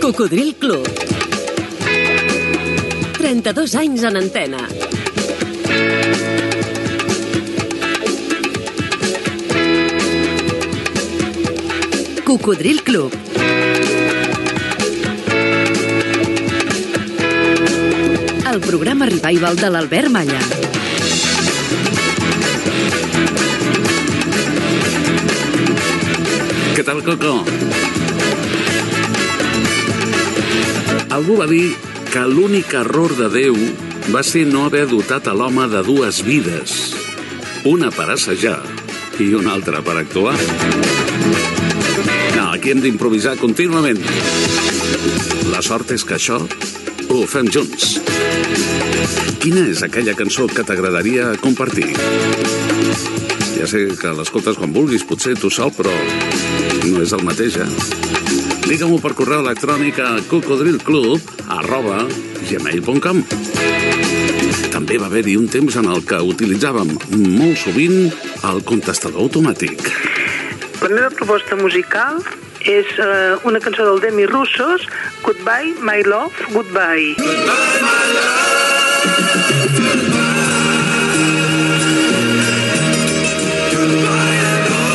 Cocodril Club. 32 anys en antena. Cocodril Club. El programa revival de l'Albert Malla. Què tal, Coco? Algú va dir que l'únic error de Déu va ser no haver dotat a l'home de dues vides, una per assajar i una altra per actuar. No, aquí hem d'improvisar contínuament. La sort és que això ho fem junts. Quina és aquella cançó que t'agradaria compartir? Ja sé que l'escoltes quan vulguis, potser tu sol, però no és el mateix, Digue-m'ho per correu electrònic a cocodrilclub@gmail.com. També va haver-hi un temps en el que utilitzàvem molt sovint el contestador automàtic. La meva proposta musical és una cançó del Demi Russos, Goodbye, My Love, Goodbye. Goodbye, my love, goodbye. Goodbye and au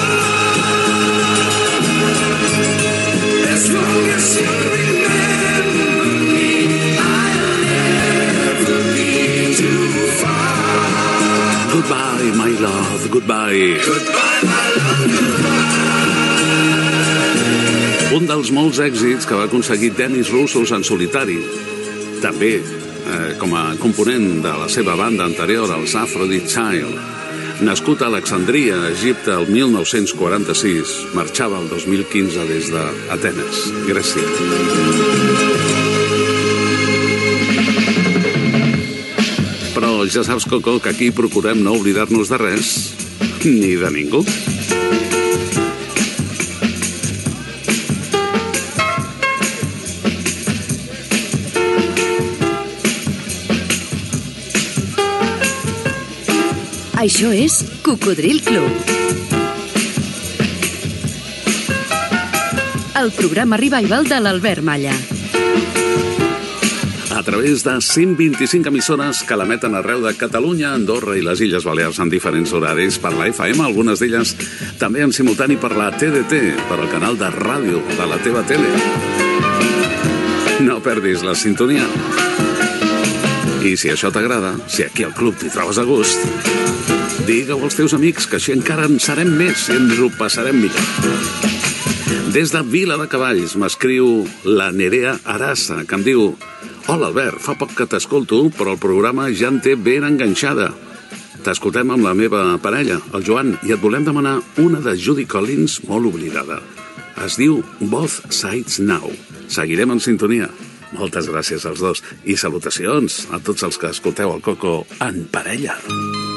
revoir. As long as you remember me, I'll never be too far. Goodbye, my love, goodbye. Goodbye, my love, goodbye. Un dels molts èxits que va aconseguir Demis Roussos en solitari. També com a component de la seva banda anterior, els Aphrodite Child. Nascut a Alexandria, Egipte, el 1946, marxava el 2015 des d'Atenes, Grècia. Però ja saps, Coco, que aquí procurem no oblidar-nos de res, ni de ningú. Això és Cocodril Club. El programa revival de l'Albert Malla. A través de 125 emissores que l'emeten arreu de Catalunya, Andorra i les Illes Balears en diferents horaris per la FM, algunes d'elles també en simultani per la TDT, per al canal de ràdio de la teva tele. No perdis la sintonia. I si això t'agrada, si aquí al club t'hi trobes a gust, digue-ho als teus amics, que així encara en serem més i ens ho passarem millor. Des de Vila de Cavalls m'escriu la Nerea Arassa, que em diu: hola, Albert, fa poc que t'escolto, però el programa ja en té ben enganxada. T'escoltem amb la meva parella, el Joan, i et volem demanar una de Judy Collins molt oblidada. Es diu Both Sides Now. Seguirem en sintonia. Moltes gràcies als dos i salutacions a tots els que escolteu el Coco en parella.